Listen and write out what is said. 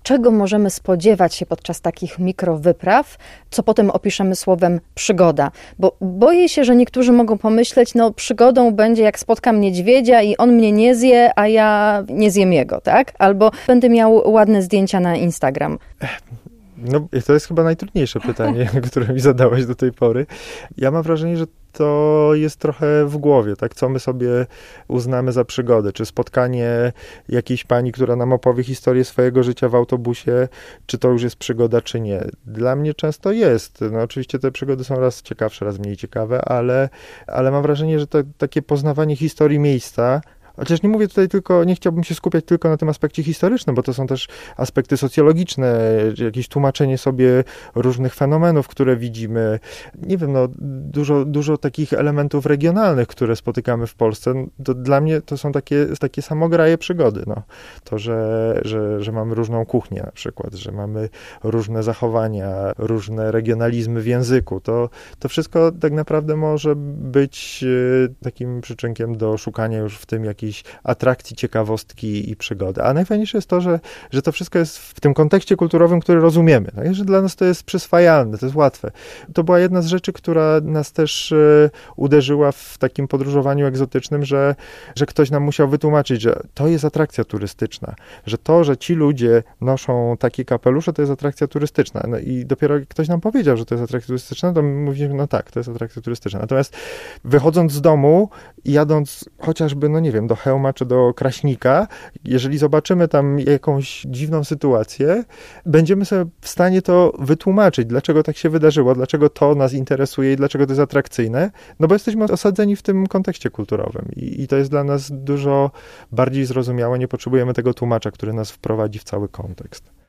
czego możemy spodziewać się podczas takich mikrowypraw, co potem opiszemy słowem przygoda. Bo boję się, że niektórzy mogą pomyśleć, no przygodą będzie jak spotkam niedźwiedzia i on mnie nie zje, a ja nie zjem jego, tak? Albo będę miał ładne zdjęcia na Instagram. No, to jest chyba najtrudniejsze pytanie, które mi zadałaś do tej pory. Ja mam wrażenie, że to jest trochę w głowie, tak? Co my sobie uznamy za przygodę? Czy spotkanie jakiejś pani, która nam opowie historię swojego życia w autobusie, czy to już jest przygoda, czy nie? Dla mnie często jest. No, oczywiście te przygody są raz ciekawsze, raz mniej ciekawe, ale mam wrażenie, że to takie poznawanie historii miejsca. Chociaż nie mówię tutaj tylko, nie chciałbym się skupiać tylko na tym aspekcie historycznym, bo to są też aspekty socjologiczne, jakieś tłumaczenie sobie różnych fenomenów, które widzimy. Nie wiem, no dużo takich elementów regionalnych, które spotykamy w Polsce. To dla mnie to są takie samograje przygody. No. To, że mamy różną kuchnię na przykład, że mamy różne zachowania, różne regionalizmy w języku. To wszystko tak naprawdę może być takim przyczynkiem do szukania już w tym jakiejś atrakcji, ciekawostki i przygody. A najfajniejsze jest to, że to wszystko jest w tym kontekście kulturowym, który rozumiemy. Tak? Że dla nas to jest przyswajalne, to jest łatwe. To była jedna z rzeczy, która nas też uderzyła w takim podróżowaniu egzotycznym, że ktoś nam musiał wytłumaczyć, że to jest atrakcja turystyczna, że to, że ci ludzie noszą takie kapelusze, to jest atrakcja turystyczna. No i dopiero jak ktoś nam powiedział, że to jest atrakcja turystyczna, to my mówiliśmy, no tak, to jest atrakcja turystyczna. Natomiast wychodząc z domu i jadąc chociażby, no nie wiem, do Chełma czy do Kraśnika, jeżeli zobaczymy tam jakąś dziwną sytuację, będziemy sobie w stanie to wytłumaczyć, dlaczego tak się wydarzyło, dlaczego to nas interesuje i dlaczego to jest atrakcyjne, no bo jesteśmy osadzeni w tym kontekście kulturowym i to jest dla nas dużo bardziej zrozumiałe, nie potrzebujemy tego tłumacza, który nas wprowadzi w cały kontekst.